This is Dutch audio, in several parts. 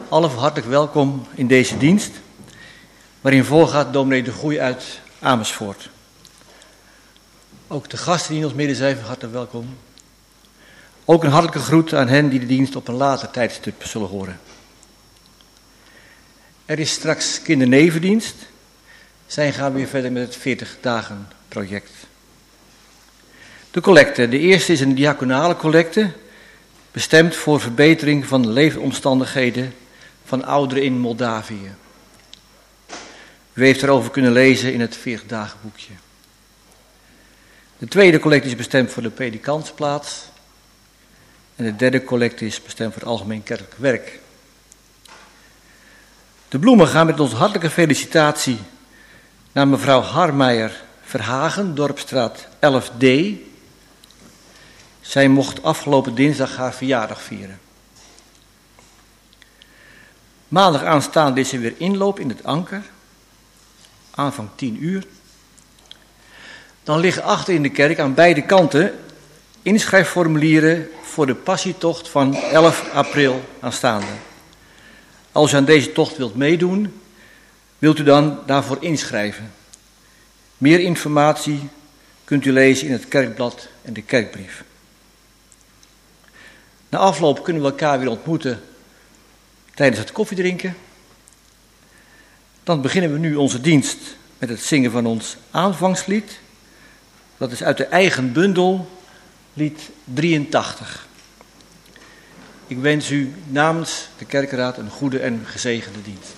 allen hartelijk welkom in deze dienst, waarin voorgaat dominee De Goeie uit Amersfoort. Ook de gasten die in ons midden zijn, hartelijk welkom. Ook een hartelijke groet aan hen die de dienst op een later tijdstip zullen horen. Er is straks kindernevendienst. Zij gaan weer verder met het 40 dagen project. De collecte. De eerste is een diaconale collecte, bestemd voor verbetering van de leefomstandigheden van ouderen in Moldavië. U heeft erover kunnen lezen in het 40 dagen boekje. De tweede collecte is bestemd voor de predikantsplaats. En de derde collecte is bestemd voor het algemeen kerkelijk werk. De bloemen gaan met onze hartelijke felicitatie naar mevrouw Harmeijer Verhagen, Dorpstraat 11D. Zij mocht afgelopen dinsdag haar verjaardag vieren. Maandag aanstaande is er weer inloop in het Anker. Aanvang 10 uur. Dan liggen achter in de kerk aan beide kanten inschrijfformulieren voor de passietocht van 11 april aanstaande. Als u aan deze tocht wilt meedoen, wilt u dan daarvoor inschrijven. Meer informatie kunt u lezen in het kerkblad en de kerkbrief. Na afloop kunnen we elkaar weer ontmoeten tijdens het koffiedrinken. Dan beginnen we nu onze dienst met het zingen van ons aanvangslied. Dat is uit de eigen bundel, lied 83. Ik wens u namens de kerkenraad een goede en gezegende dienst.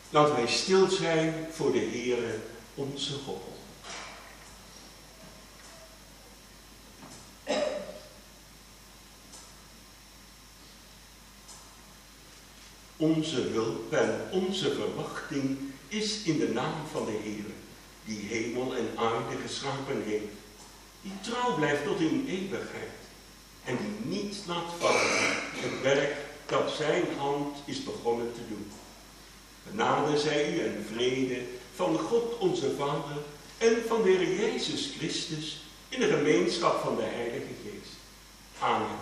Laten wij stil zijn voor de Heere, onze God. Onze hulp en onze verwachting is in de naam van de Heere, die hemel en aarde geschapen heeft, die trouw blijft tot in eeuwigheid en die niet laat vallen het werk dat zijn hand is begonnen te doen. Genade zij u en vrede van God onze Vader en van de Heer Jezus Christus in de gemeenschap van de Heilige Geest. Amen.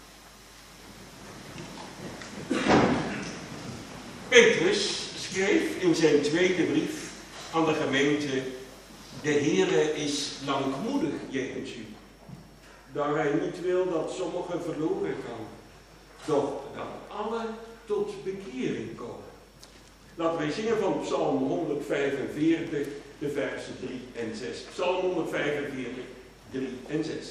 Petrus schreef in zijn tweede brief aan de gemeente: de Heere is langmoedig jegens u, daar hij niet wil dat sommigen verloren gaan, doch dat alle tot bekering komen. Laten wij zingen van Psalm 145, de versen 3 en 6. Psalm 145, 3 en 6.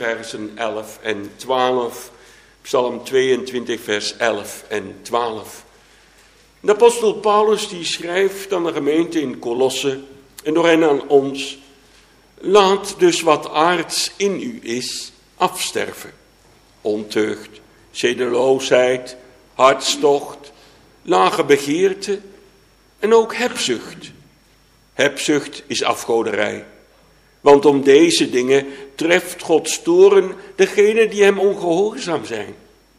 versen 11 en 12. Psalm 22, vers 11 en 12. De apostel Paulus die schrijft aan de gemeente in Colosse en door hen aan ons: laat dus wat aards in u is afsterven. Ontucht, zedeloosheid, hartstocht, lage begeerte en ook hebzucht. Hebzucht is afgoderij. Want om deze dingen treft Gods toorn degenen die hem ongehoorzaam zijn.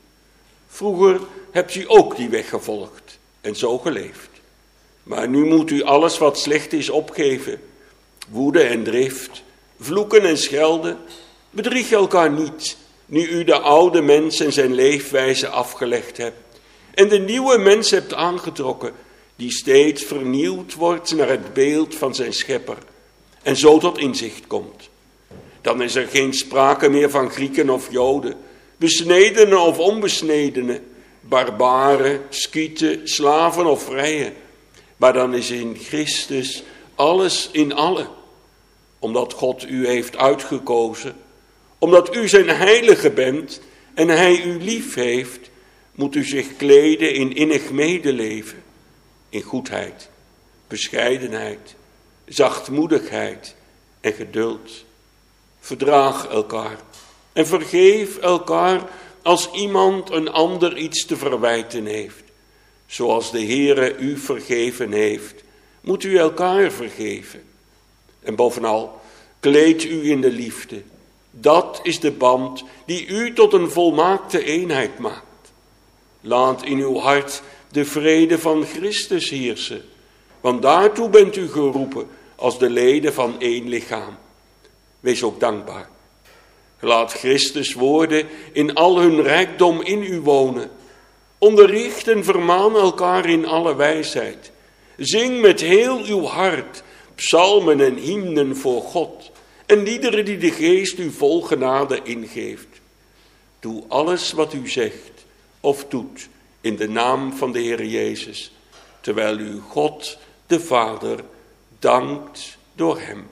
Vroeger hebt u ook die weg gevolgd en zo geleefd. Maar nu moet u alles wat slecht is opgeven. Woede en drift, vloeken en schelden. Bedrieg elkaar niet, nu u de oude mens en zijn leefwijze afgelegd hebt. En de nieuwe mens hebt aangetrokken, die steeds vernieuwd wordt naar het beeld van zijn schepper. En zo tot inzicht komt. Dan is er geen sprake meer van Grieken of Joden, besnedenen of onbesnedenen, barbaren, skieten, slaven of vrije. Maar dan is in Christus alles in allen. Omdat God u heeft uitgekozen, omdat u zijn heilige bent en hij u lief heeft, moet u zich kleden in innig medeleven, in goedheid, bescheidenheid, zachtmoedigheid en geduld. Verdraag elkaar en vergeef elkaar als iemand een ander iets te verwijten heeft. Zoals de Heere u vergeven heeft, moet u elkaar vergeven. En bovenal, kleed u in de liefde. Dat is de band die u tot een volmaakte eenheid maakt. Laat in uw hart de vrede van Christus heersen, want daartoe bent u geroepen als de leden van één lichaam. Wees ook dankbaar. Laat Christus woorden in al hun rijkdom in u wonen. Onderricht en vermaan elkaar in alle wijsheid. Zing met heel uw hart psalmen en hymnen voor God en liederen die de Geest u vol genade ingeeft. Doe alles wat u zegt of doet in de naam van de Heer Jezus, terwijl u God de Vader dankt door hem.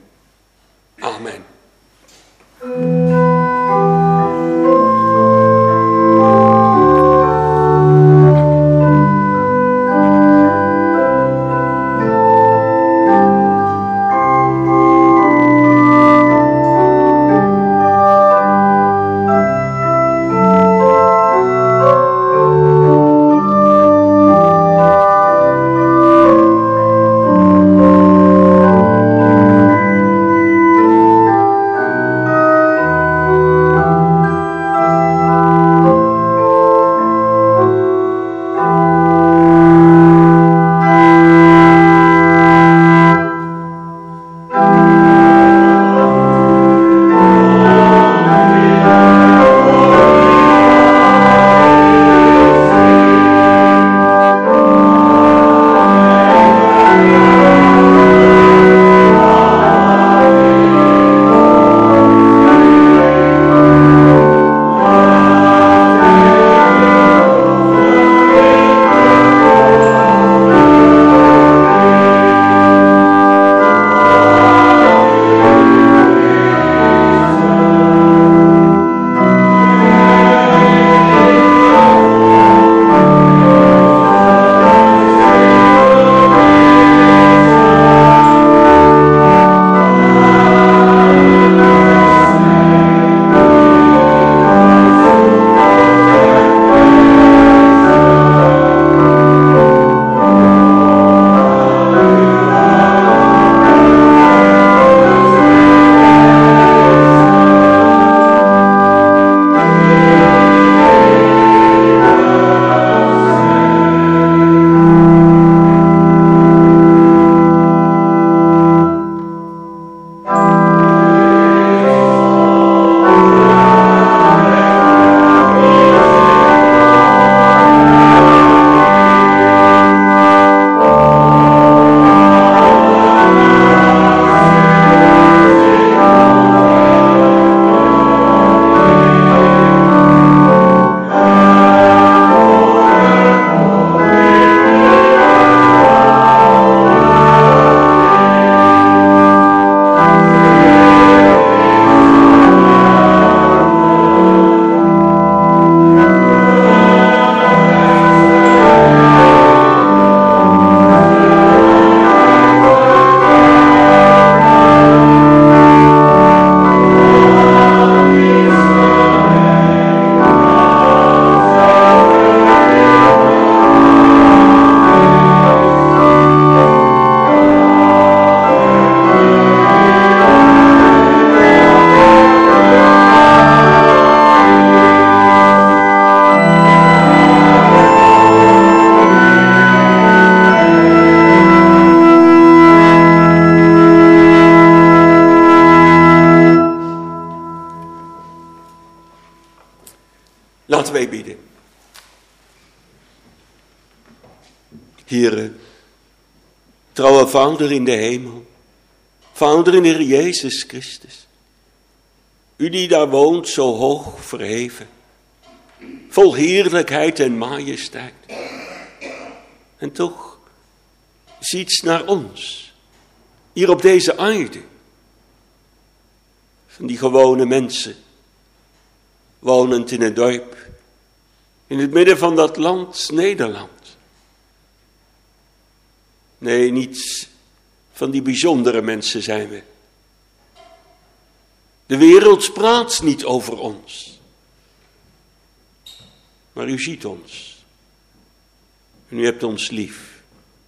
Amen. Heere, trouwe Vader in de hemel, Vader in de Heer Jezus Christus, u die daar woont zo hoog verheven, vol heerlijkheid en majesteit. En toch ziet naar ons, hier op deze aarde, van die gewone mensen, wonend in een dorp, in het midden van dat land Nederland. Nee, niet van die bijzondere mensen zijn we. De wereld praat niet over ons. Maar u ziet ons. En u hebt ons lief.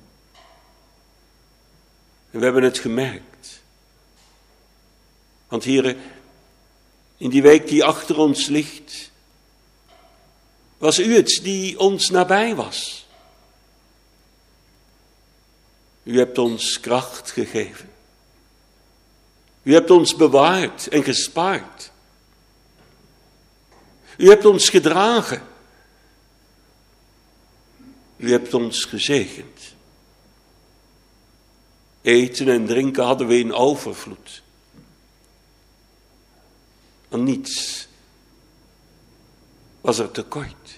En we hebben het gemerkt. Want Heere, in die week die achter ons ligt, was u het die ons nabij was. U hebt ons kracht gegeven. U hebt ons bewaard en gespaard. U hebt ons gedragen. U hebt ons gezegend. Eten en drinken hadden we in overvloed. Aan niets was er tekort.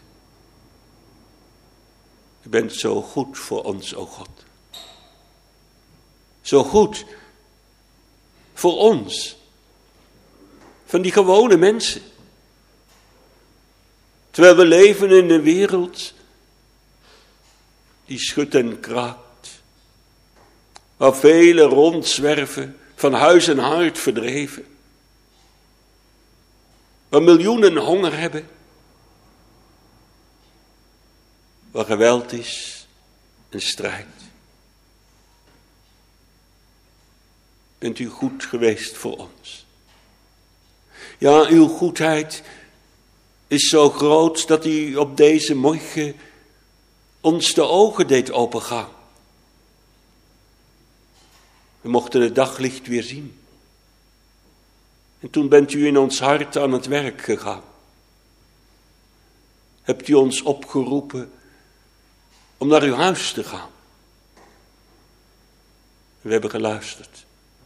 U bent zo goed voor ons, o God. Zo goed voor ons, van die gewone mensen. Terwijl we leven in een wereld die schudt en kraakt, waar velen rondzwerven, van huis en hart verdreven, waar miljoenen honger hebben, waar geweld is en strijd. Bent u goed geweest voor ons? Ja, uw goedheid is zo groot dat u op deze morgen ons de ogen deed opengaan. We mochten het daglicht weer zien. En toen bent u in ons hart aan het werk gegaan. Hebt u ons opgeroepen om naar uw huis te gaan. We hebben geluisterd.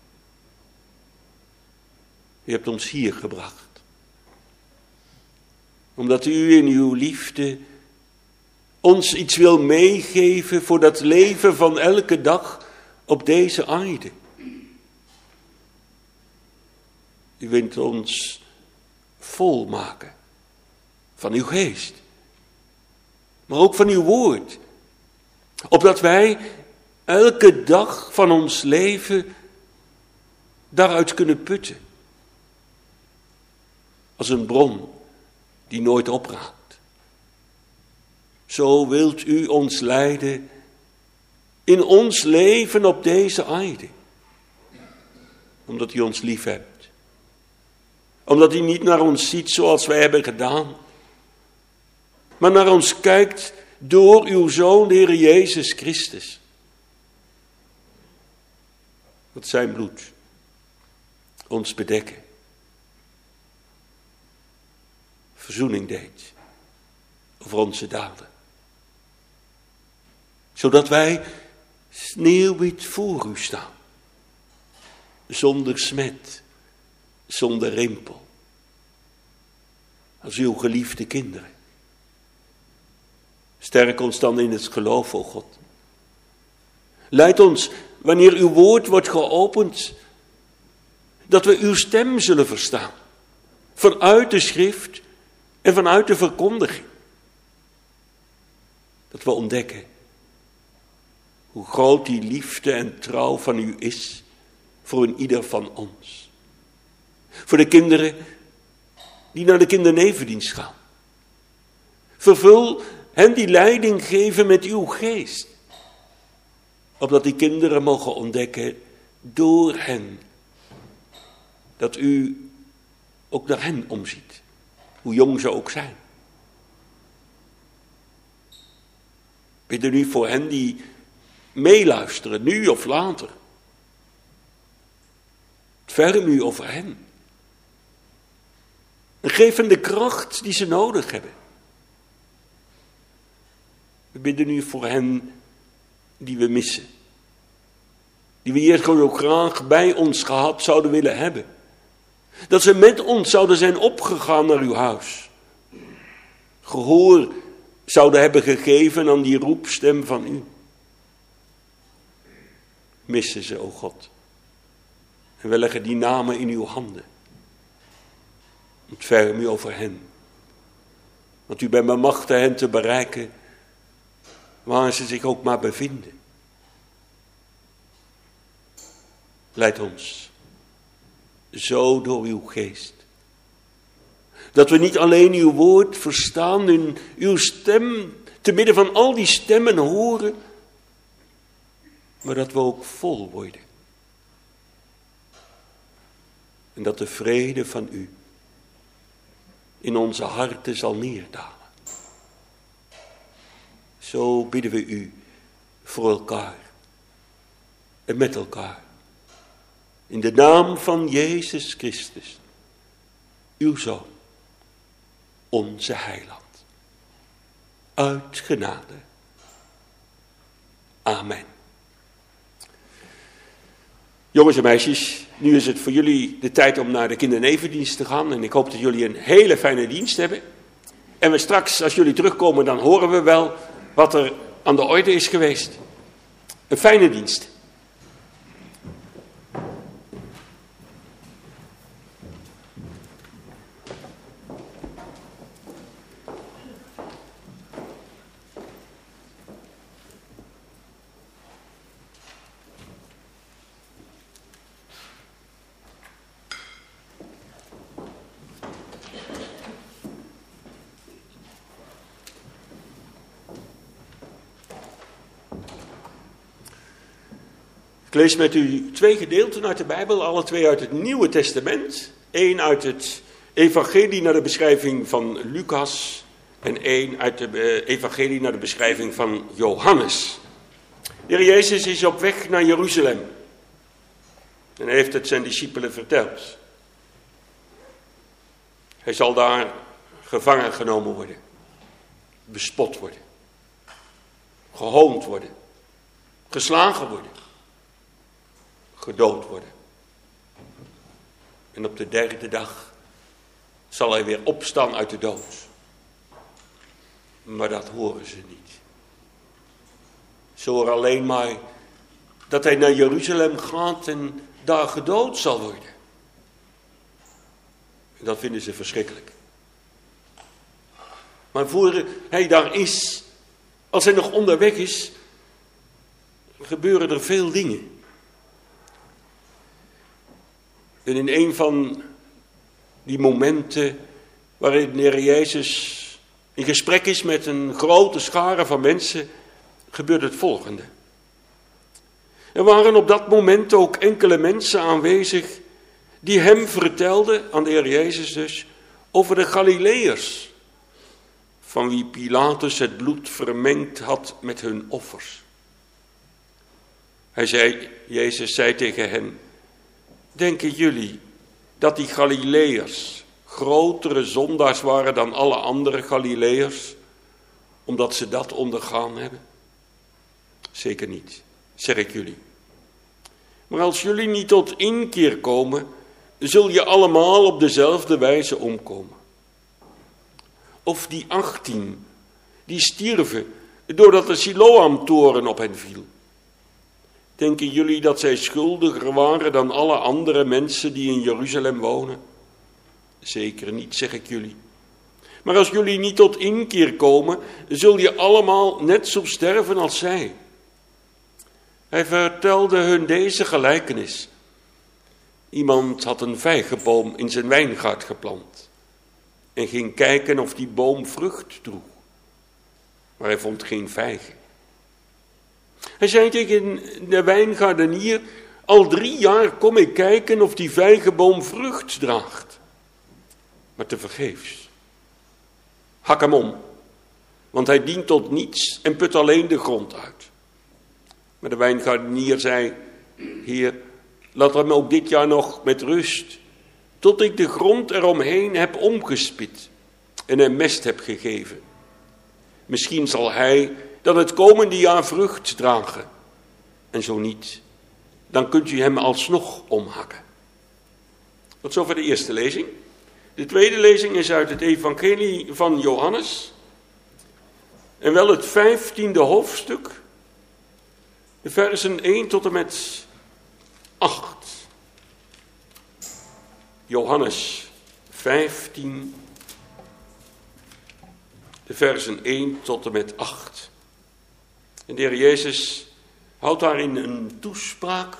U hebt ons hier gebracht. Omdat u in uw liefde ons iets wil meegeven voor dat leven van elke dag op deze aarde. U wilt ons volmaken van uw geest. Maar ook van uw woord. Opdat wij elke dag van ons leven daaruit kunnen putten. Als een bron die nooit opraakt. Zo wilt u ons leiden in ons leven op deze aarde. Omdat u ons lief hebt. Omdat u niet naar ons ziet zoals wij hebben gedaan. Maar naar ons kijkt door uw Zoon, de Heer Jezus Christus. Dat zijn bloed ons bedekken. Verzoening deed over onze daden. Zodat wij sneeuwwit voor u staan. Zonder smet, zonder rimpel. Als uw geliefde kinderen. Sterk ons dan in het geloof, o God. Leid ons, wanneer uw woord wordt geopend, dat we uw stem zullen verstaan. Vanuit de schrift en vanuit de verkondiging. Dat we ontdekken hoe groot die liefde en trouw van u is voor een ieder van ons. Voor de kinderen die naar de kindernevendienst gaan. Vervul hen die leiding geven met uw geest. Opdat die kinderen mogen ontdekken door hen. Dat u ook naar hen omziet. Hoe jong ze ook zijn. Bidden u voor hen die meeluisteren, nu of later. Verm u over hen. En geef hen de kracht die ze nodig hebben. We bidden u voor hen die we missen. Die we hier gewoon ook graag bij ons gehad zouden willen hebben. Dat ze met ons zouden zijn opgegaan naar uw huis. Gehoor zouden hebben gegeven aan die roepstem van u. Missen ze, o God. En we leggen die namen in uw handen. Ontferm u over hen. Want u bent bij machte hen te bereiken, waar ze zich ook maar bevinden. Leid ons zo door uw geest. Dat we niet alleen uw woord verstaan en uw stem te midden van al die stemmen horen, maar dat we ook vol worden. En dat de vrede van u in onze harten zal neerdalen. Zo bidden we u voor elkaar en met elkaar. In de naam van Jezus Christus, uw Zoon, onze Heiland. Uit genade. Amen. Jongens en meisjes, nu is het voor jullie de tijd om naar de kindernevendienst te gaan. En ik hoop dat jullie een hele fijne dienst hebben. En we straks, als jullie terugkomen, dan horen we wel wat er aan de orde is geweest. Een fijne dienst. Ik lees met u 2 gedeelten uit de Bijbel, alle 2 uit het Nieuwe Testament. 1 uit het Evangelie naar de beschrijving van Lucas en 1 uit de Evangelie naar de beschrijving van Johannes. De Heer Jezus is op weg naar Jeruzalem en hij heeft het zijn discipelen verteld. Hij zal daar gevangen genomen worden, bespot worden, gehoond worden, geslagen worden, gedood worden. En op de 3e dag zal hij weer opstaan uit de dood. Maar dat horen ze niet. Ze horen alleen maar dat hij naar Jeruzalem gaat en daar gedood zal worden. En dat vinden ze verschrikkelijk. Maar voor hij daar is, als hij nog onderweg is, gebeuren er veel dingen. En in een van die momenten waarin de Heer Jezus in gesprek is met een grote schare van mensen, gebeurt het volgende. Er waren op dat moment ook enkele mensen aanwezig die hem vertelden, aan de Heer Jezus dus, over de Galileërs, van wie Pilatus het bloed vermengd had met hun offers. Jezus zei tegen hen: denken jullie dat die Galileërs grotere zondaars waren dan alle andere Galileërs, omdat ze dat ondergaan hebben? Zeker niet, zeg ik jullie. Maar als jullie niet tot inkeer komen, zul je allemaal op dezelfde wijze omkomen. Of die 18, die stierven doordat de Siloam-toren op hen viel. Denken jullie dat zij schuldiger waren dan alle andere mensen die in Jeruzalem wonen? Zeker niet, zeg ik jullie. Maar als jullie niet tot inkeer komen, zul je allemaal net zo sterven als zij. Hij vertelde hun deze gelijkenis. Iemand had een vijgenboom in zijn wijngaard geplant en ging kijken of die boom vrucht droeg. Maar hij vond geen vijgen. Hij zei tegen de wijngaardenier: al 3 jaar kom ik kijken of die vijgenboom vrucht draagt. Maar tevergeefs. Hak hem om, want hij dient tot niets en put alleen de grond uit. Maar de wijngaardenier zei: Heer, laat hem ook dit jaar nog met rust, tot ik de grond eromheen heb omgespit en hem mest heb gegeven. Misschien zal hij dan het komende jaar vrucht dragen. En zo niet, dan kunt u hem alsnog omhakken. Tot zover de eerste lezing. De tweede lezing is uit het evangelie van Johannes. En wel het 15e hoofdstuk, de versen 1 tot en met 8. Johannes 15, de versen 1 tot en met 8. En de Heer Jezus houdt daarin een toespraak,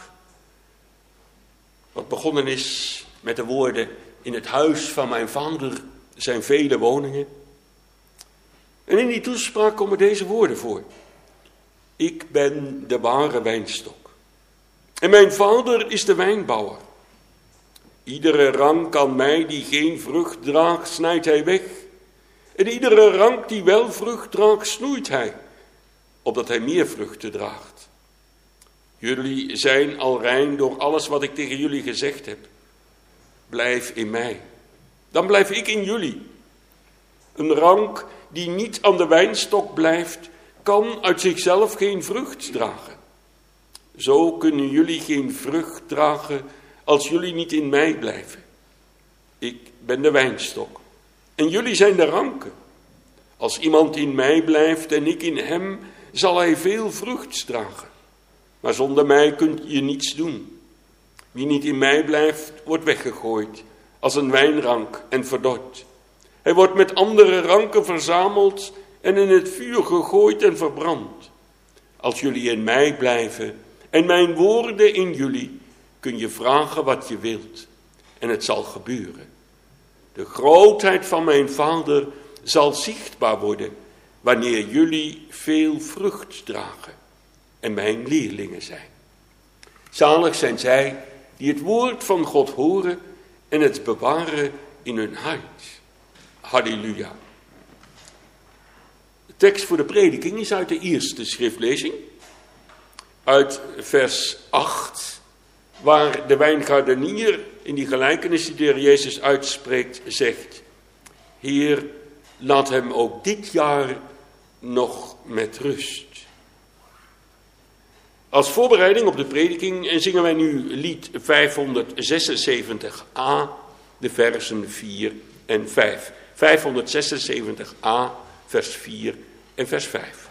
wat begonnen is met de woorden: in het huis van mijn vader zijn vele woningen. En in die toespraak komen deze woorden voor: ik ben de ware wijnstok. En mijn vader is de wijnbouwer. Iedere rank aan mij die geen vrucht draagt, snijdt hij weg. En iedere rank die wel vrucht draagt, snoeit hij, opdat hij meer vruchten draagt. Jullie zijn al rein door alles wat ik tegen jullie gezegd heb. Blijf in mij, dan blijf ik in jullie. Een rank die niet aan de wijnstok blijft, kan uit zichzelf geen vrucht dragen. Zo kunnen jullie geen vrucht dragen als jullie niet in mij blijven. Ik ben de wijnstok en jullie zijn de ranken. Als iemand in mij blijft en ik in hem, zal hij veel vrucht dragen. Maar zonder mij kunt je niets doen. Wie niet in mij blijft, wordt weggegooid als een wijnrank en verdord. Hij wordt met andere ranken verzameld en in het vuur gegooid en verbrand. Als jullie in mij blijven en mijn woorden in jullie, kun je vragen wat je wilt en het zal gebeuren. De grootheid van mijn Vader zal zichtbaar worden wanneer jullie veel vrucht dragen en mijn leerlingen zijn. Zalig zijn zij die het woord van God horen en het bewaren in hun hart. Halleluja. De tekst voor de prediking is uit de eerste schriftlezing, uit vers 8, waar de wijngaardenier in die gelijkenis die de Heer Jezus uitspreekt zegt: Heer, laat hem ook dit jaar nog met rust. Als voorbereiding op de prediking zingen wij nu lied 576a, de versen 4 en 5. 576a, vers 4 en vers 5.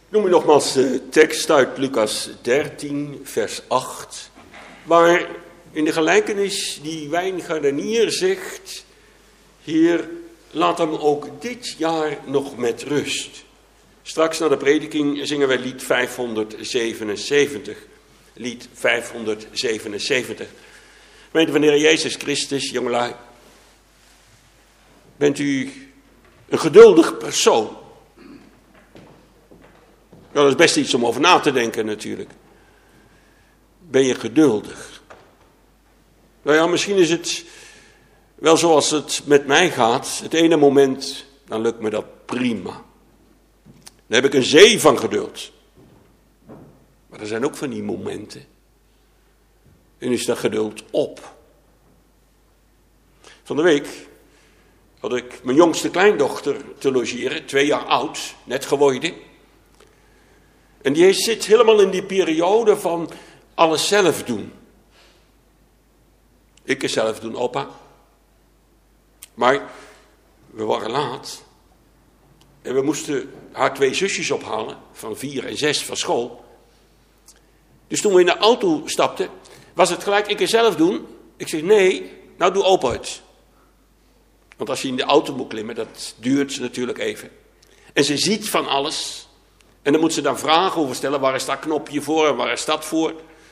Noem je nogmaals de tekst uit Lucas 13, vers 8, waar in de gelijkenis die wijngaardenier zegt: Heer, laat hem ook dit jaar nog met rust. Straks na de prediking zingen wij lied 577. Lied 577. Gemeente van de Heer Jezus Christus, jongelui. Bent u een geduldig persoon? Nou, dat is best iets om over na te denken natuurlijk. Ben je geduldig? Nou ja, misschien is het wel zoals het met mij gaat. Het ene moment, dan lukt me dat prima. Dan heb ik een zee van geduld. Maar er zijn ook van die momenten. En is dat geduld op. Van de week had ik mijn jongste kleindochter te logeren, 2 jaar oud, net geworden. En die zit helemaal in die periode van alles zelf doen. Ik het zelf doen, opa. Maar we waren laat. En we moesten haar 2 zusjes ophalen, van 4 en 6 van school. Dus toen we in de auto stapten, was het gelijk, ik het zelf doen. Ik zeg, nee, nou doe opa het. Want als je in de auto moet klimmen, dat duurt natuurlijk even. En ze ziet van alles. En dan moet ze dan vragen over stellen, waar is dat knopje voor en waar is dat voor?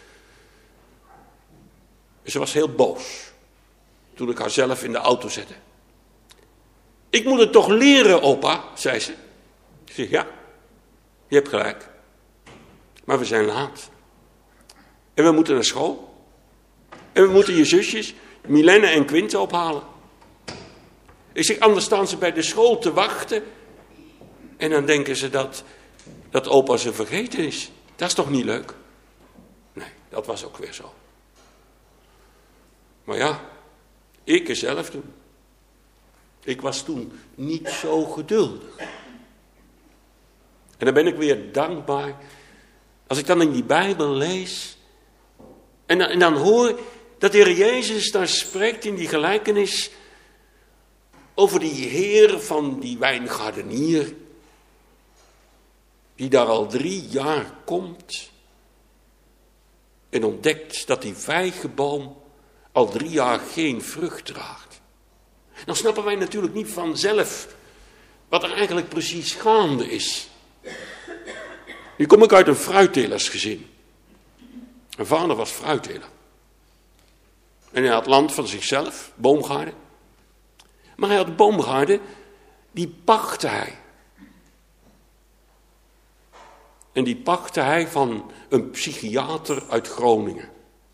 En ze was heel boos toen ik haar zelf in de auto zette. Ik moet het toch leren, opa, zei ze. Ik zeg, ja, je hebt gelijk. Maar we zijn laat. En we moeten naar school. En we moeten je zusjes, Milene en Quinte, ophalen. Ik zeg, anders staan ze bij de school te wachten. En dan denken ze dat opa ze vergeten is. Dat is toch niet leuk? Nee, dat was ook weer zo. Maar ja, ik er zelf doen. Ik was toen niet zo geduldig. En dan ben ik weer dankbaar. Als ik dan in die Bijbel lees. En dan hoor dat de Heer Jezus daar spreekt in die gelijkenis. Over die heer van die wijngaardenier. Die daar al 3 jaar komt. En ontdekt dat die vijgenboom al 3 jaar geen vrucht draagt. Dan snappen wij natuurlijk niet vanzelf wat er eigenlijk precies gaande is. Nu kom ik uit een fruittelersgezin. Mijn vader was fruitteler. En hij had land van zichzelf, boomgaarden. Maar hij had boomgaarden, die pachtte hij. En die pachtte hij van een psychiater uit Groningen.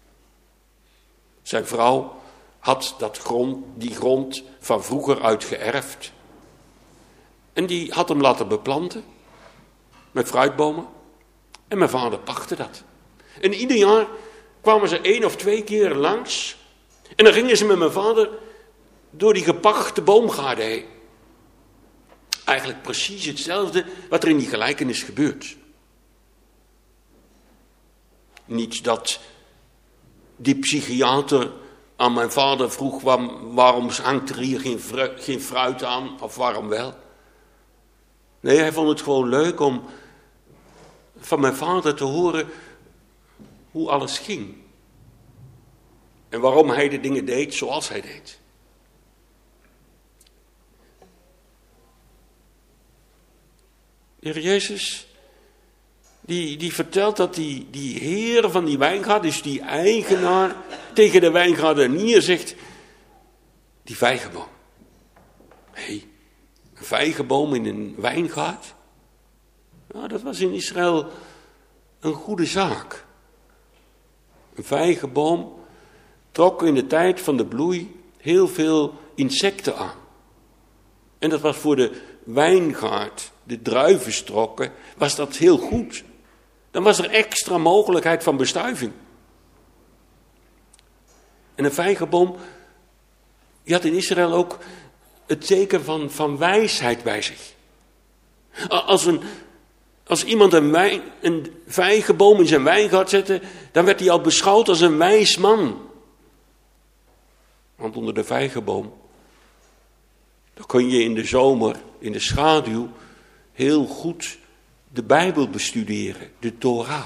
Zijn vrouw had die grond van vroeger uit geërfd. En die had hem laten beplanten met fruitbomen. En mijn vader pachtte dat. En ieder jaar kwamen ze 1 of 2 keer langs. En dan gingen ze met mijn vader door die gepachte boomgaarden heen. Eigenlijk precies hetzelfde wat er in die gelijkenis gebeurt. Niet dat die psychiater aan mijn vader vroeg, waarom hangt er hier geen fruit aan, of waarom wel? Nee, hij vond het gewoon leuk om van mijn vader te horen hoe alles ging. En waarom hij de dingen deed zoals hij deed. De Heer Jezus, die vertelt dat die heer van die wijngaard, dus die eigenaar, tegen de wijngaardenier zegt, die vijgenboom. Hé, een vijgenboom in een wijngaard? Nou, dat was in Israël een goede zaak. Een vijgenboom trok in de tijd van de bloei heel veel insecten aan. En dat was voor de wijngaard, de druivenstrokken, was dat heel goed. Dan was er extra mogelijkheid van bestuiving. En een vijgenboom, die had in Israël ook het teken van wijsheid bij zich. Als iemand een vijgenboom in zijn wijngaard zette, dan werd hij al beschouwd als een wijs man. Want onder de vijgenboom, dan kon je in de zomer, in de schaduw, heel goed de Bijbel bestuderen, de Torah.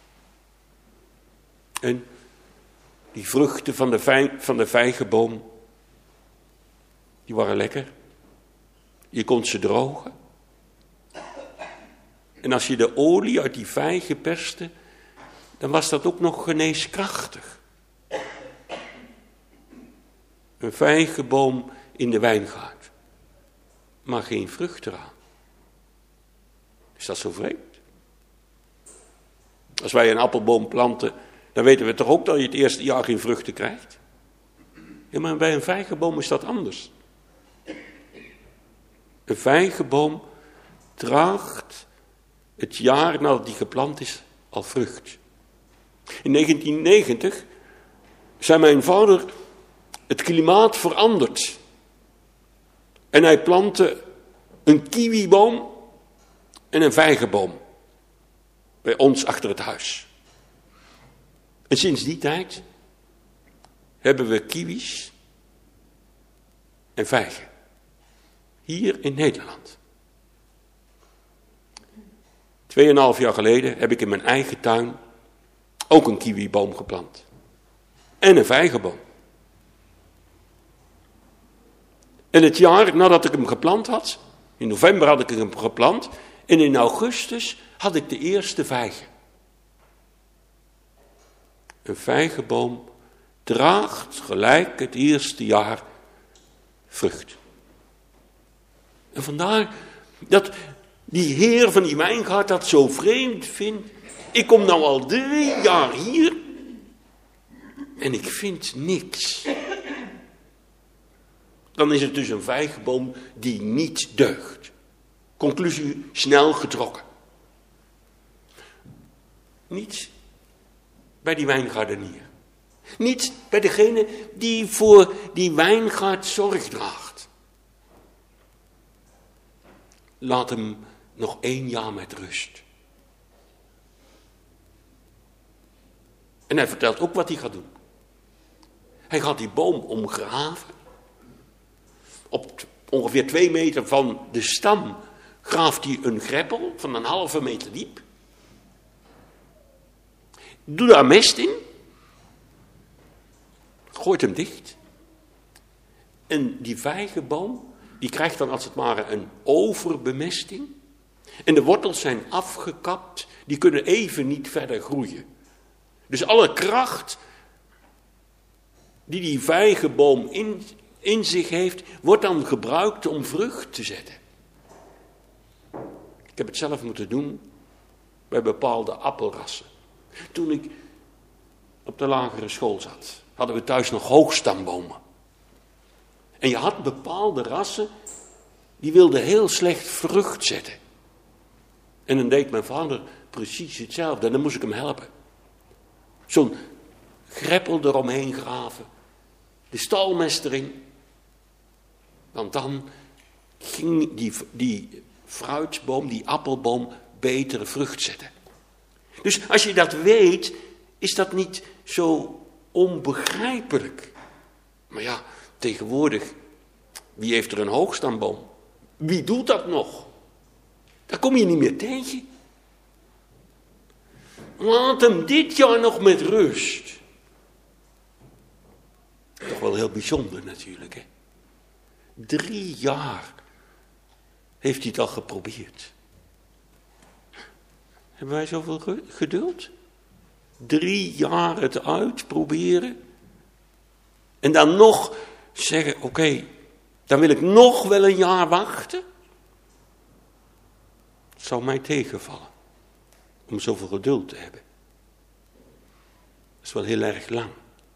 En die vruchten van de vijgenboom, die waren lekker. Je kon ze drogen. En als je de olie uit die vijgen perste, dan was dat ook nog geneeskrachtig. Een vijgenboom in de wijngaard, maar geen vrucht eraan. Is dat zo vreemd? Als wij een appelboom planten, dan weten we toch ook dat je het eerste jaar geen vruchten krijgt? Ja, maar bij een vijgenboom is dat anders. Een vijgenboom draagt het jaar nadat die geplant is al vrucht. In 1990 zei mijn vader, het klimaat verandert. En hij plantte een kiwiboom en een vijgenboom bij ons achter het huis. En sinds die tijd hebben we kiwis en vijgen. Hier in Nederland. 2,5 jaar geleden heb ik in mijn eigen tuin ook een kiwiboom geplant. En een vijgenboom. En het jaar nadat ik hem geplant had, in november had ik hem geplant, en in augustus had ik de eerste vijgen. Een vijgenboom draagt gelijk het eerste jaar vrucht. En vandaar dat die heer van die wijngaard dat zo vreemd vindt. Ik kom nou al 3 jaar hier en ik vind niks. Dan is het dus een vijgenboom die niet deugt. Conclusie snel getrokken. Niet bij die wijngaardenier. Niet bij degene die voor die wijngaard zorg draagt. Laat hem nog 1 jaar met rust. En hij vertelt ook wat hij gaat doen. Hij gaat die boom omgraven. Op ongeveer 2 meter van de stam graaft hij een greppel van 1,5 meter diep. Doe daar mest in. Gooit hem dicht. En die vijgenboom, die krijgt dan als het ware een overbemesting. En de wortels zijn afgekapt, die kunnen even niet verder groeien. Dus alle kracht die vijgenboom in zich heeft, wordt dan gebruikt om vrucht te zetten. Ik heb het zelf moeten doen bij bepaalde appelrassen. Toen ik op de lagere school zat, hadden we thuis nog hoogstambomen. En je had bepaalde rassen, die wilden heel slecht vrucht zetten. En dan deed mijn vader precies hetzelfde. En dan moest ik hem helpen. Zo'n greppel eromheen graven. De stalmest erin. Want dan ging die fruitboom, die appelboom, betere vrucht zetten. Dus als je dat weet, is dat niet zo onbegrijpelijk. Maar ja, tegenwoordig, wie heeft er een hoogstamboom? Wie doet dat nog? Daar kom je niet meer tegen. Laat hem dit jaar nog met rust. Toch wel heel bijzonder natuurlijk, hè? 3 jaar heeft hij het al geprobeerd. Hebben wij zoveel geduld? 3 jaar het uitproberen. En dan nog zeggen, oké, dan wil ik nog wel 1 jaar wachten. Het zou mij tegenvallen om zoveel geduld te hebben. Dat is wel heel erg lang.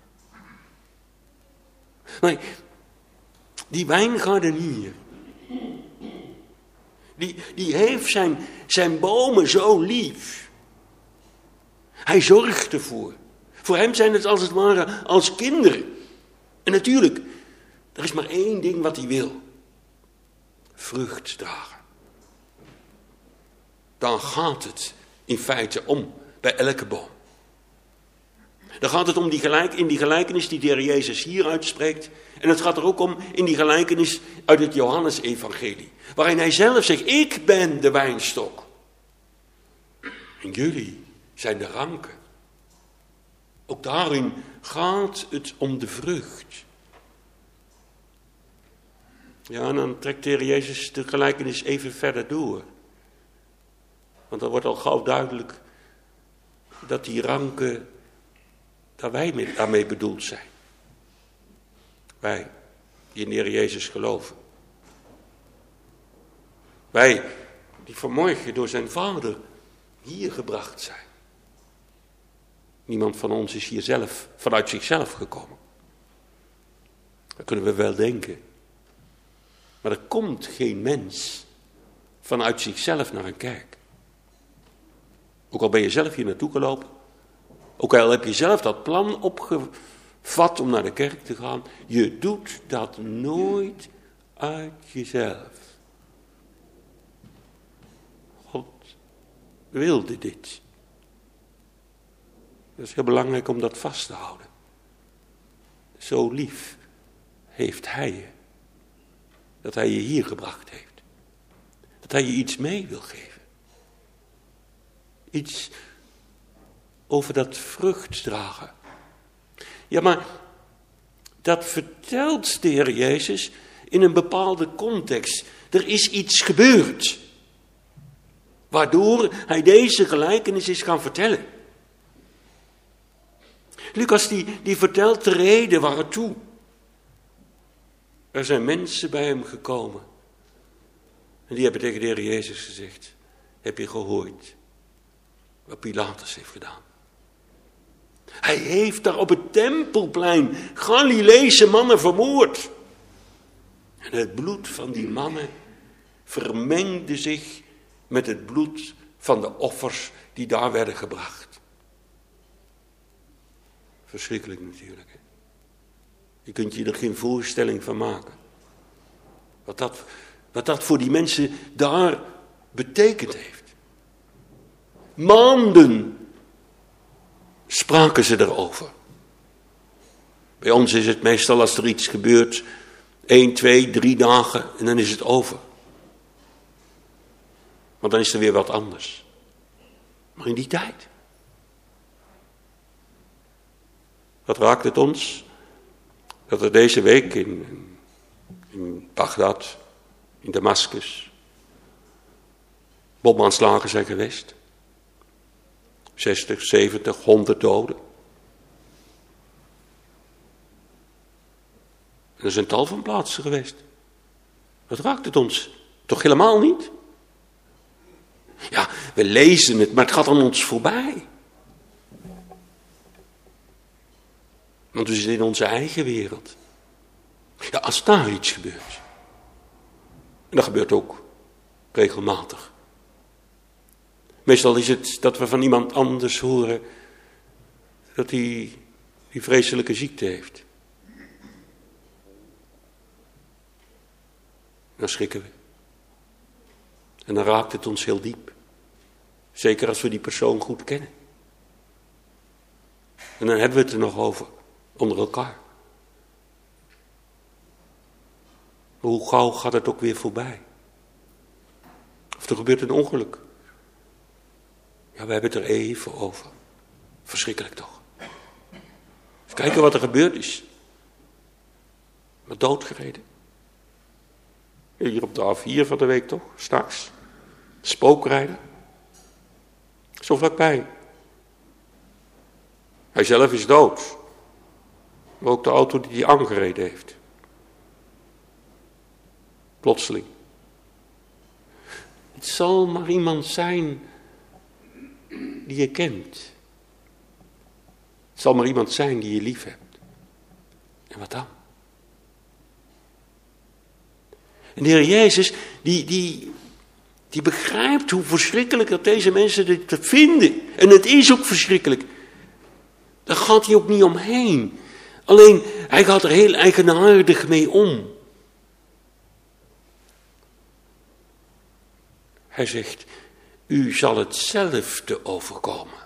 Maar die wijngaardenier, die heeft zijn bomen zo lief. Hij zorgt ervoor. Voor hem zijn het als het ware als kinderen. En natuurlijk, er is maar 1 ding wat hij wil. Vrucht dragen. Dan gaat het in feite om bij elke boom. Dan gaat het om in die gelijkenis die de Heer Jezus hier uitspreekt. En het gaat er ook om in die gelijkenis uit het Johannesevangelie. Waarin hij zelf zegt, ik ben de wijnstok. En jullie zijn de ranken. Ook daarin gaat het om de vrucht. Ja, en dan trekt de Heer Jezus de gelijkenis even verder door. Want dan wordt al gauw duidelijk dat die ranken, dat wij daarmee bedoeld zijn. Wij, die in de Heer Jezus geloven. Wij, die vanmorgen door zijn Vader hier gebracht zijn. Niemand van ons is hier zelf, vanuit zichzelf gekomen. Dat kunnen we wel denken. Maar er komt geen mens vanuit zichzelf naar een kerk. Ook al ben je zelf hier naartoe gelopen. Ook al heb je zelf dat plan opgevat om naar de kerk te gaan. Je doet dat nooit uit jezelf. God wilde dit. Dat is heel belangrijk om dat vast te houden. Zo lief heeft hij je. Dat hij je hier gebracht heeft. Dat hij je iets mee wil geven. Iets over dat vruchtdragen. Ja, maar dat vertelt de Heer Jezus in een bepaalde context. Er is iets gebeurd. Waardoor hij deze gelijkenis is gaan vertellen. Lucas die vertelt de reden waartoe. Er zijn mensen bij hem gekomen. En die hebben tegen de Heer Jezus gezegd. Heb je gehoord wat Pilatus heeft gedaan? Hij heeft daar op het Tempelplein Galileese mannen vermoord. En het bloed van die mannen vermengde zich met het bloed van de offers die daar werden gebracht. Verschrikkelijk natuurlijk. Hè? Je kunt je er geen voorstelling van maken. Wat dat voor die mensen daar betekend heeft. Maanden spraken ze erover. Bij ons is het meestal als er iets gebeurt, 1, 2, 3 dagen en dan is het over. Want dan is er weer wat anders. Maar in die tijd. Wat raakt het ons? Dat er deze week in Bagdad, in Damascus, bomaanslagen zijn geweest. 60, 70, 100 doden. En er zijn tal van plaatsen geweest. Wat raakt het ons? Toch helemaal niet? Ja, we lezen het, maar het gaat aan ons voorbij. Want we zitten in onze eigen wereld. Ja, als daar iets gebeurt. En dat gebeurt ook regelmatig. Meestal is het dat we van iemand anders horen dat hij die vreselijke ziekte heeft. Dan schrikken we. En dan raakt het ons heel diep. Zeker als we die persoon goed kennen. En dan hebben we het er nog over, onder elkaar. Maar hoe gauw gaat het ook weer voorbij? Of er gebeurt een ongeluk. Ja, we hebben het er even over. Verschrikkelijk toch. Even kijken wat er gebeurd is. Maar doodgereden. Hier op de A4 van de week toch, straks. Spookrijden. Zo vlakbij. Hij zelf is dood. Maar ook de auto die hij aangereden heeft. Plotseling. Het zal maar iemand zijn die je kent. Het zal maar iemand zijn die je lief hebt. En wat dan? En de Heer Jezus, die begrijpt hoe verschrikkelijk dat deze mensen dit vinden. En het is ook verschrikkelijk. Daar gaat hij ook niet omheen. Alleen, hij gaat er heel eigenaardig mee om. Hij zegt, u zal hetzelfde overkomen.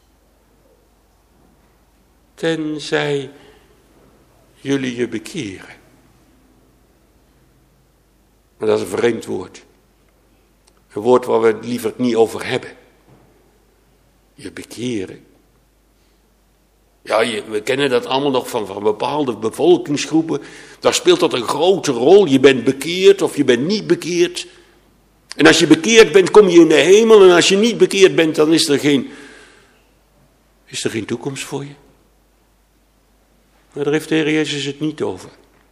Tenzij jullie je bekeren. Maar dat is een vreemd woord. Een woord waar we het liever niet over hebben. Je bekeren. Ja, we kennen dat allemaal nog van bepaalde bevolkingsgroepen. Daar speelt dat een grote rol. Je bent bekeerd of je bent niet bekeerd. En als je bekeerd bent, kom je in de hemel. En als je niet bekeerd bent, dan is er geen toekomst voor je. Maar daar heeft de Heer Jezus het niet over.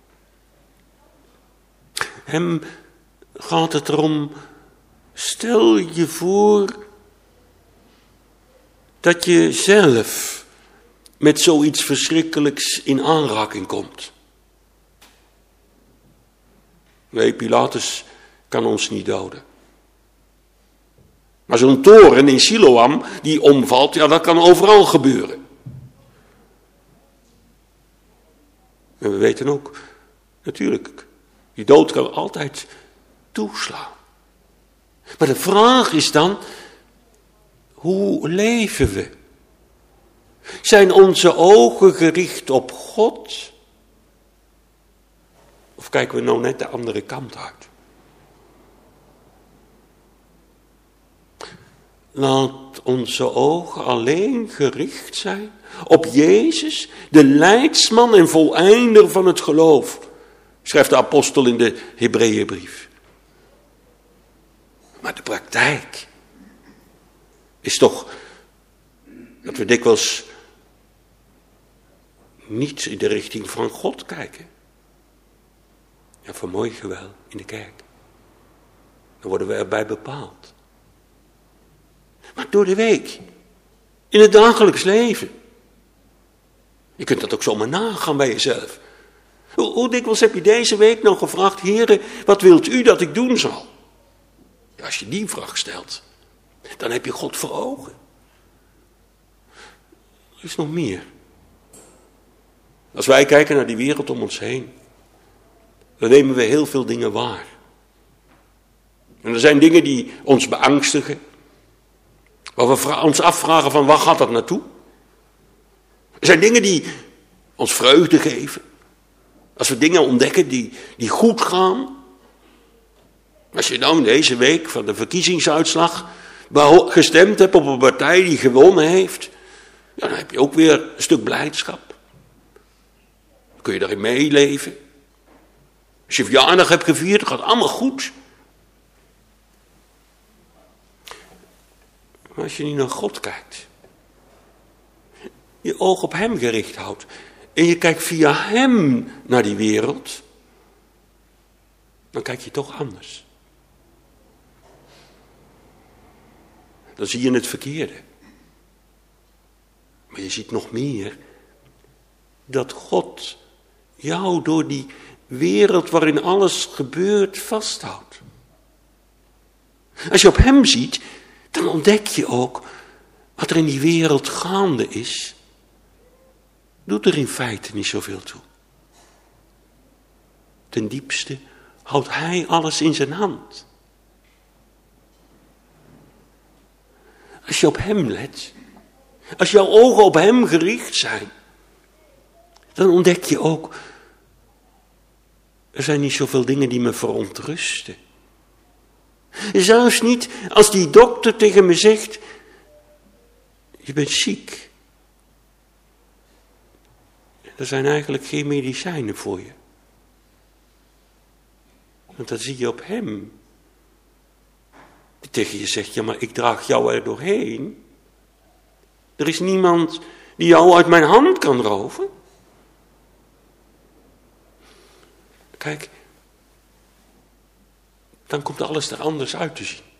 Hem gaat het erom, stel je voor dat je zelf met zoiets verschrikkelijks in aanraking komt. Nee, Pilatus kan ons niet doden. Maar zo'n toren in Siloam die omvalt, ja, dat kan overal gebeuren. En we weten ook, natuurlijk, die dood kan altijd toeslaan. Maar de vraag is dan, hoe leven we? Zijn onze ogen gericht op God? Of kijken we nou net de andere kant uit? Laat onze ogen alleen gericht zijn op Jezus, de leidsman en voleinder van het geloof, schrijft de apostel in de Hebreeënbrief. Maar de praktijk is toch dat we dikwijls niet in de richting van God kijken. Ja, vanmorgen wel, in de kerk. Dan worden we erbij bepaald. Maar door de week, in het dagelijks leven. Je kunt dat ook zomaar nagaan bij jezelf. Hoe dikwijls heb je deze week nou gevraagd, Heere, wat wilt u dat ik doen zal? Ja, als je die vraag stelt, dan heb je God voor ogen. Er is nog meer. Als wij kijken naar die wereld om ons heen, dan nemen we heel veel dingen waar. En er zijn dingen die ons beangstigen, waar we ons afvragen van waar gaat dat naartoe? Er zijn dingen die ons vreugde geven. Als we dingen ontdekken die goed gaan. Als je nou deze week van de verkiezingsuitslag gestemd hebt op een partij die gewonnen heeft, ja, dan heb je ook weer een stuk blijdschap. Dan kun je daarin meeleven. Als je verjaardag hebt gevierd, gaat allemaal goed. Maar als je niet naar God kijkt, je oog op hem gericht houdt en je kijkt via hem naar die wereld, dan kijk je toch anders. Dan zie je het verkeerde. Maar je ziet nog meer dat God jou door die wereld waarin alles gebeurt vasthoudt. Als je op hem ziet, dan ontdek je ook wat er in die wereld gaande is. Doet er in feite niet zoveel toe. Ten diepste houdt hij alles in zijn hand. Als je op hem let, als jouw ogen op hem gericht zijn, dan ontdek je ook, er zijn niet zoveel dingen die me verontrusten. Zelfs niet als die dokter tegen me zegt, je bent ziek. Er zijn eigenlijk geen medicijnen voor je. Want dan zie je op hem. Die tegen je zegt, ja maar ik draag jou er doorheen. Er is niemand die jou uit mijn hand kan roven. Kijk, dan komt alles er anders uit te zien.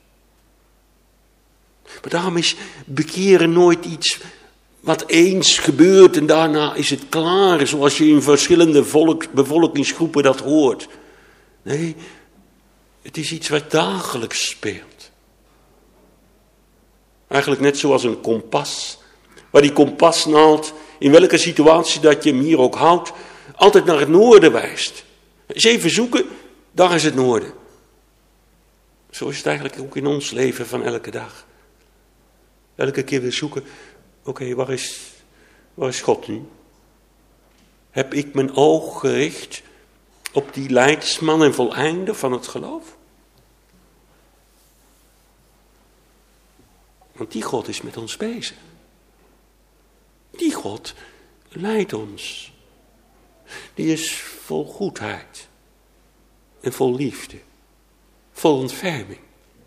Maar daarom is bekeren nooit iets wat eens gebeurt en daarna is het klaar, zoals je in verschillende bevolkingsgroepen dat hoort. Nee, het is iets wat dagelijks speelt. Eigenlijk net zoals een kompas, waar die kompasnaald, in welke situatie dat je hem hier ook houdt, altijd naar het noorden wijst. Eens even zoeken, daar is het noorden. Zo is het eigenlijk ook in ons leven van elke dag. Elke keer weer zoeken, oké, waar is God nu? Heb ik mijn oog gericht op die leidsman en voleinder van het geloof? Want die God is met ons bezig. Die God leidt ons. Die is vol goedheid. En vol liefde. Vol ontferming.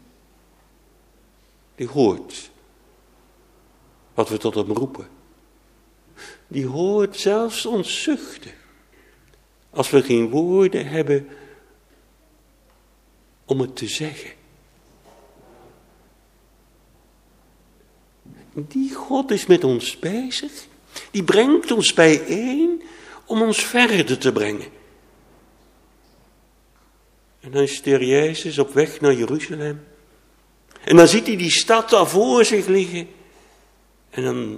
Die hoort wat we tot hem roepen. Die hoort zelfs ons zuchten. Als we geen woorden hebben om het te zeggen. Die God is met ons bezig. Die brengt ons bijeen om ons verder te brengen. En dan is de Heer Jezus op weg naar Jeruzalem. En dan ziet hij die stad daar voor zich liggen. En dan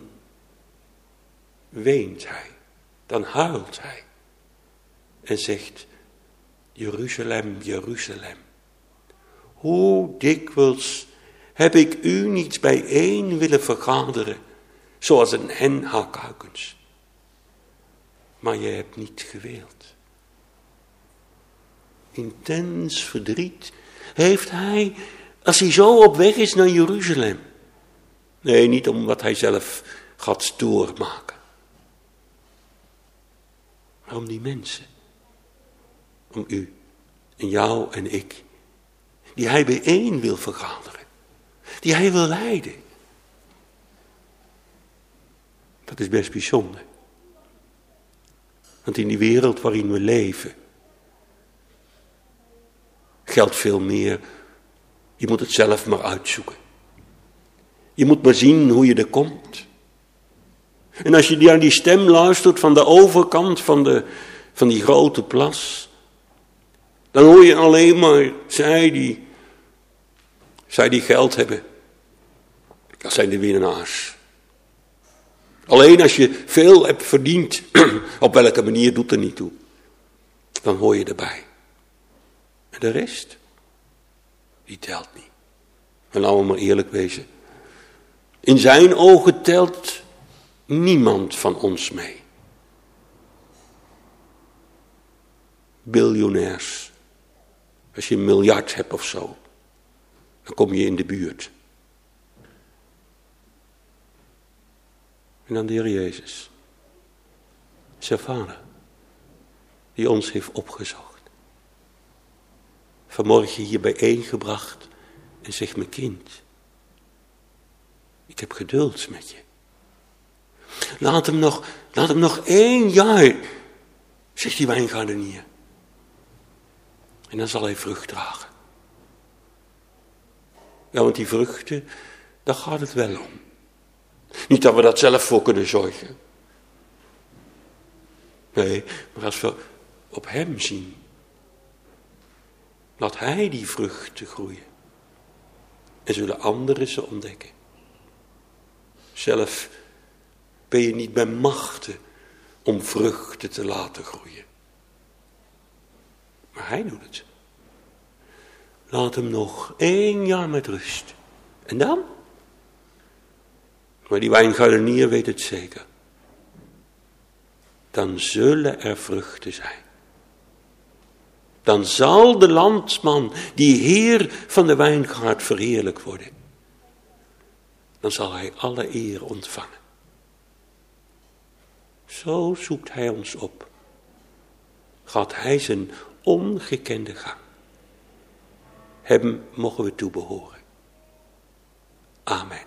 weent hij. Dan huilt hij. En zegt, Jeruzalem, Jeruzalem. Hoe dikwijls heb ik u niet bijeen willen vergaderen, zoals een hen haar kuikens. Maar je hebt niet gewild. Intens verdriet heeft hij, als hij zo op weg is naar Jeruzalem. Nee, niet om wat hij zelf gaat stoer maken. Maar om die mensen. Om u en jou en ik. Die hij bijeen wil vergaderen. Die hij wil leiden. Dat is best bijzonder. Want in die wereld waarin we leven geldt veel meer. Je moet het zelf maar uitzoeken. Je moet maar zien hoe je er komt. En als je naar die stem luistert van de overkant van die grote plas, dan hoor je alleen maar zij die geld hebben. Dat zijn de winnaars. Alleen als je veel hebt verdiend, op welke manier doet er niet toe. Dan hoor je erbij. En de rest, die telt niet. En laten we maar eerlijk wezen. In zijn ogen telt niemand van ons mee. Biljonairs. Als je 1 miljard hebt of zo, dan kom je in de buurt. En dan de Heer Jezus. Zijn Vader. Die ons heeft opgezocht. Vanmorgen hier bijeengebracht en zegt, mijn kind, ik heb geduld met je. Laat hem nog 1 jaar, zegt die wijngaardenier. En dan zal hij vrucht dragen. Ja, want die vruchten, daar gaat het wel om. Niet dat we dat zelf voor kunnen zorgen. Nee, maar als we op hem zien, laat hij die vruchten groeien. En zullen anderen ze ontdekken. Zelf ben je niet bij machten om vruchten te laten groeien. Maar hij doet het. Laat hem nog 1 jaar met rust. En dan? Maar die wijngaardenier weet het zeker. Dan zullen er vruchten zijn. Dan zal de landman, die heer van de wijngaard, verheerlijk worden. Dan zal hij alle eer ontvangen. Zo zoekt hij ons op. Gaat hij zijn ongekende gang. Hem mogen we toebehoren. Amen.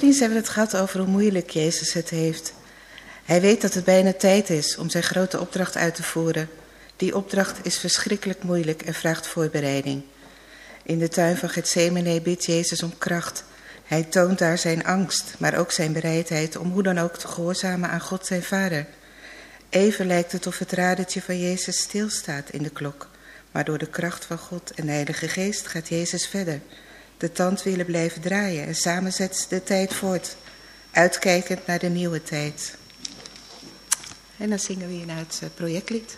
voorgedienst hebben we het gehad over hoe moeilijk Jezus het heeft. Hij weet dat het bijna tijd is om zijn grote opdracht uit te voeren. Die opdracht is verschrikkelijk moeilijk en vraagt voorbereiding. In de tuin van Getsemane bidt Jezus om kracht. Hij toont daar zijn angst, maar ook zijn bereidheid om hoe dan ook te gehoorzamen aan God zijn Vader. Even lijkt het of het radertje van Jezus stilstaat in de klok. Maar door de kracht van God en de Heilige Geest gaat Jezus verder. De tandwielen blijven draaien en samen zetten ze de tijd voort. Uitkijkend naar de nieuwe tijd. En dan zingen we hierna het projectlied.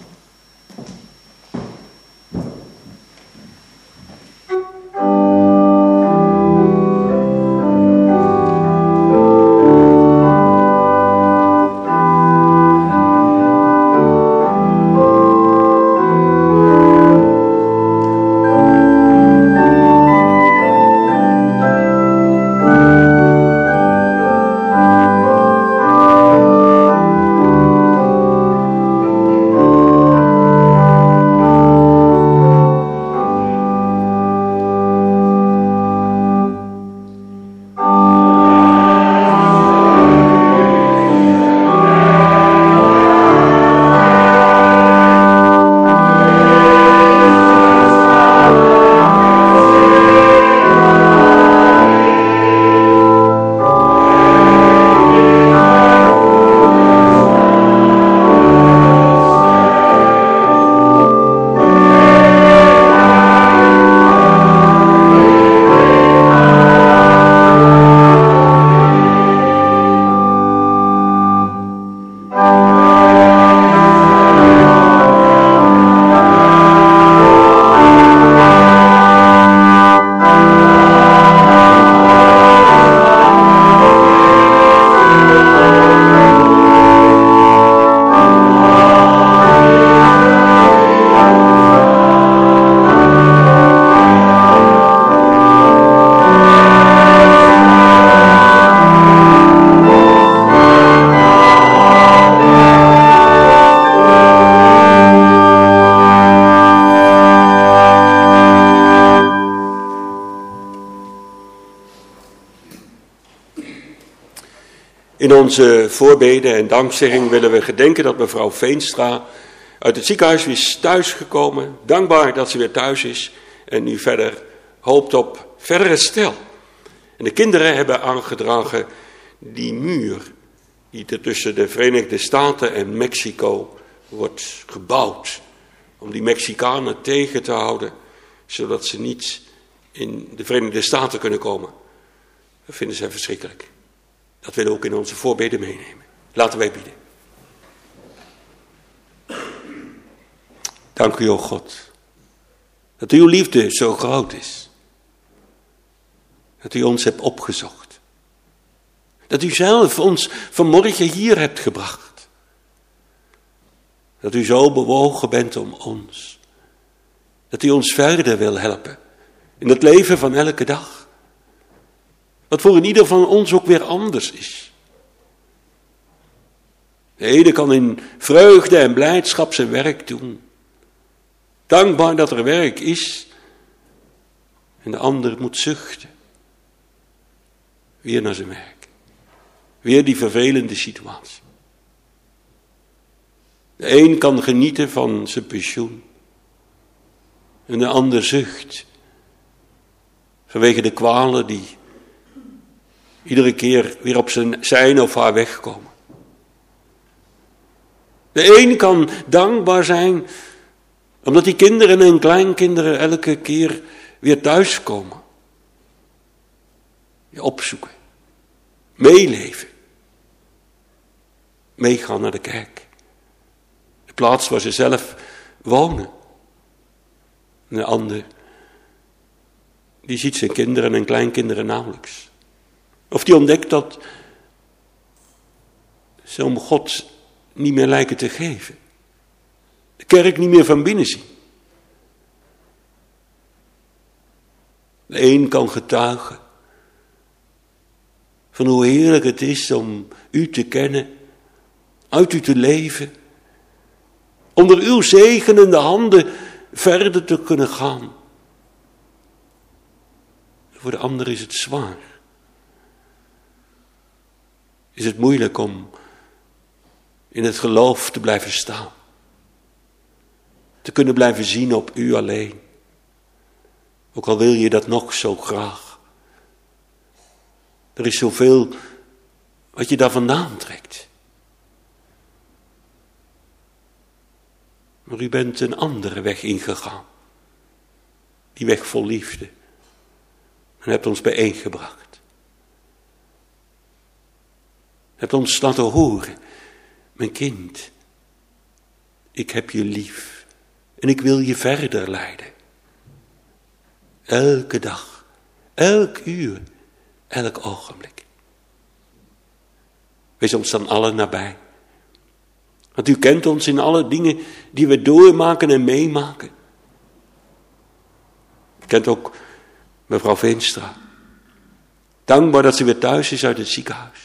In onze voorbeden en dankzegging willen we gedenken dat mevrouw Veenstra uit het ziekenhuis weer is thuisgekomen. Dankbaar dat ze weer thuis is en nu verder hoopt op verder herstel. En de kinderen hebben aangedragen die muur die er tussen de Verenigde Staten en Mexico wordt gebouwd. Om die Mexicanen tegen te houden, zodat ze niet in de Verenigde Staten kunnen komen. Dat vinden zij verschrikkelijk. Dat willen we ook in onze voorbeden meenemen. Laten wij bidden. Dank u, o God, dat uw liefde zo groot is. Dat u ons hebt opgezocht. Dat u zelf ons vanmorgen hier hebt gebracht. Dat u zo bewogen bent om ons. Dat u ons verder wil helpen in het leven van elke dag. Wat voor ieder van ons ook weer anders is. De ene kan in vreugde en blijdschap zijn werk doen. Dankbaar dat er werk is. En de ander moet zuchten. Weer naar zijn werk. Weer die vervelende situatie. De een kan genieten van zijn pensioen. En de ander zucht. Vanwege de kwalen die iedere keer weer op zijn of haar weg komen. De een kan dankbaar zijn omdat die kinderen en kleinkinderen elke keer weer thuiskomen. Je opzoeken. Meeleven. Meegaan naar de kerk. De plaats waar ze zelf wonen. En de ander, die ziet zijn kinderen en kleinkinderen nauwelijks. Of die ontdekt dat ze om God niet meer lijken te geven. De kerk niet meer van binnen zien. De een kan getuigen van hoe heerlijk het is om u te kennen, uit u te leven, onder uw zegenende handen verder te kunnen gaan. Voor de ander is het zwaar. is het moeilijk om in het geloof te blijven staan. Te kunnen blijven zien op u alleen. Ook al wil je dat nog zo graag. Er is zoveel wat je daar vandaan trekt. Maar u bent een andere weg ingegaan. Die weg vol liefde. En hebt ons bijeengebracht. Hebt ons laten horen. Mijn kind, ik heb je lief. En ik wil je verder leiden. Elke dag, elk uur, elk ogenblik. Wees ons dan allen nabij. Want u kent ons in alle dingen die we doormaken en meemaken. U kent ook mevrouw Veenstra. Dankbaar dat ze weer thuis is uit het ziekenhuis.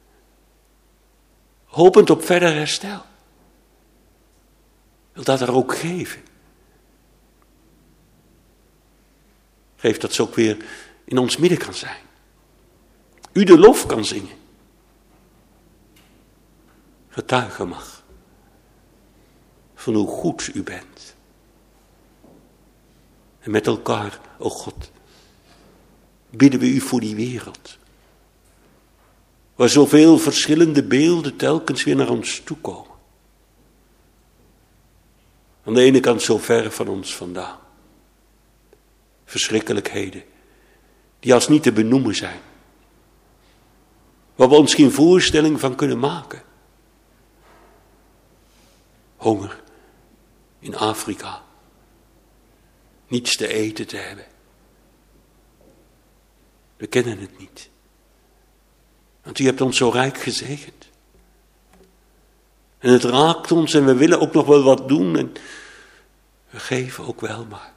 Hopend op verder herstel. Wil dat er ook geven. Geef dat ze ook weer in ons midden kan zijn. U de lof kan zingen. Getuigen mag. Van hoe goed u bent. En met elkaar, o God, bidden we u voor die wereld. Waar zoveel verschillende beelden telkens weer naar ons toe komen. Aan de ene kant zo ver van ons vandaan. Verschrikkelijkheden die als niet te benoemen zijn. Waar we ons geen voorstelling van kunnen maken. Honger in Afrika. Niets te eten te hebben. We kennen het niet. Want u hebt ons zo rijk gezegend. En het raakt ons en we willen ook nog wel wat doen. En we geven ook wel maar.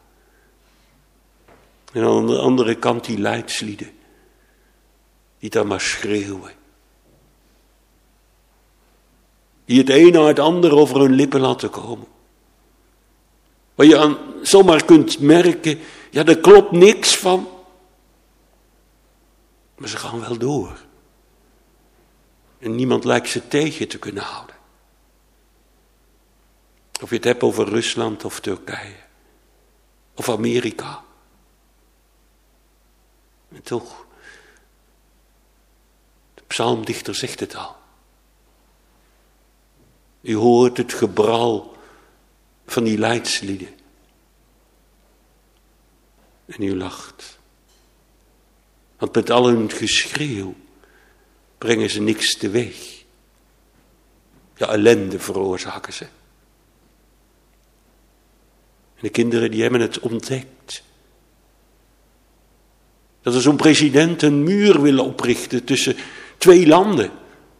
En aan de andere kant die leidslieden. Die dan maar schreeuwen. Die het een na het ander over hun lippen laten komen. Waar je aan zomaar kunt merken. Ja, er klopt niks van. Maar ze gaan wel door. En niemand lijkt ze tegen te kunnen houden. Of je het hebt over Rusland of Turkije. Of Amerika. En toch, de psalmdichter zegt het al. U hoort het gebral van die leidslieden. En u lacht. Want met al hun geschreeuw brengen ze niks teweeg. Ja, ellende veroorzaken ze. En de kinderen die hebben het ontdekt. Dat er zo'n president een muur wil oprichten tussen twee landen.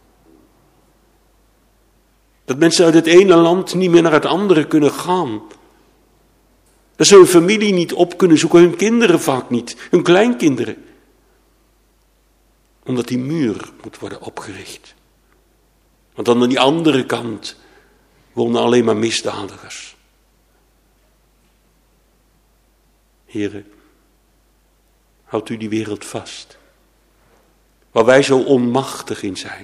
Dat mensen uit het ene land niet meer naar het andere kunnen gaan. Dat ze hun familie niet op kunnen zoeken, hun kinderen vaak niet, hun kleinkinderen. Omdat die muur moet worden opgericht. Want aan die andere kant wonen alleen maar misdadigers. Heren, houdt u die wereld vast. Waar wij zo onmachtig in zijn.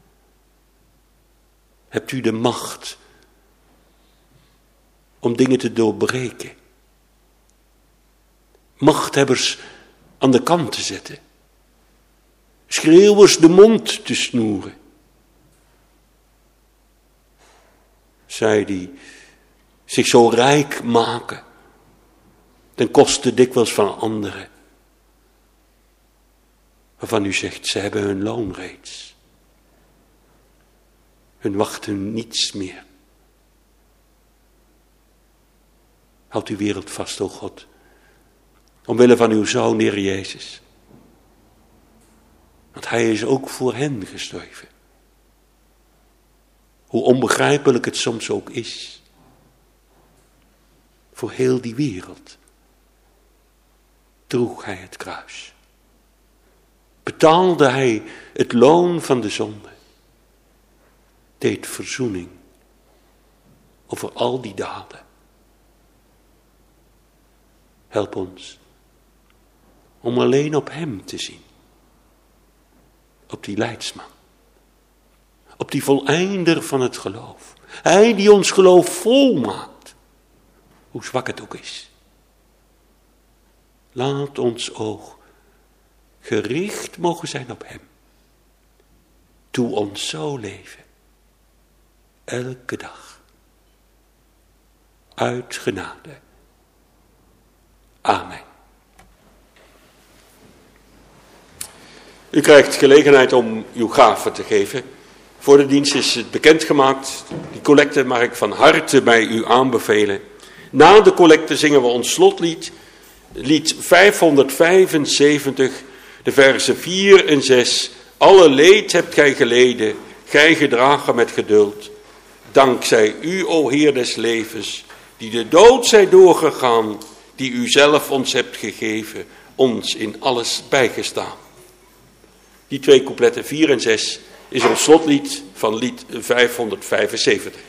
Hebt u de macht om dingen te doorbreken. Machthebbers aan de kant te zetten. Schreeuwers de mond te snoeren. Zij die zich zo rijk maken. Ten koste dikwijls van anderen. Waarvan u zegt, ze hebben hun loon reeds. Hun wacht hun niets meer. Houd uw wereld vast, o God. Omwille van uw Zoon, Heer Jezus. Want hij is ook voor hen gestorven. Hoe onbegrijpelijk het soms ook is. Voor heel die wereld. Droeg hij het kruis. Betaalde hij het loon van de zonde. Deed verzoening over al die daden. Help ons om alleen op hem te zien. Op die leidsman. op die voleinder van het geloof. Hij die ons geloof volmaakt, hoe zwak het ook is. Laat ons oog gericht mogen zijn op hem. Doe ons zo leven, elke dag, uit genade. Amen. U krijgt gelegenheid om uw gave te geven. Voor de dienst is het bekendgemaakt. Die collecte mag ik van harte bij u aanbevelen. Na de collecte zingen we ons slotlied, lied 575, de versen 4 en 6. Alle leed hebt gij geleden, gij gedragen met geduld. Dankzij u, o Heer des levens, die de dood zij doorgegaan, die u zelf ons hebt gegeven, ons in alles bijgestaan. Die 2 coupletten 4 en 6 is ons slotlied van lied 575.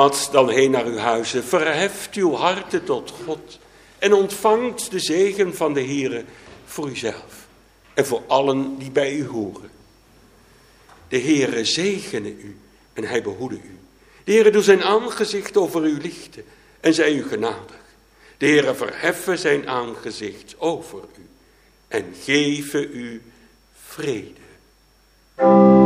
Gaat dan heen naar uw huizen, verheft uw harten tot God en ontvangt de zegen van de Heere voor uzelf en voor allen die bij u horen. De Heere zegene u en hij behoede u. De Heere doet zijn aangezicht over u lichten en zij u genadig. De Heere verheffen zijn aangezicht over u en geven u vrede.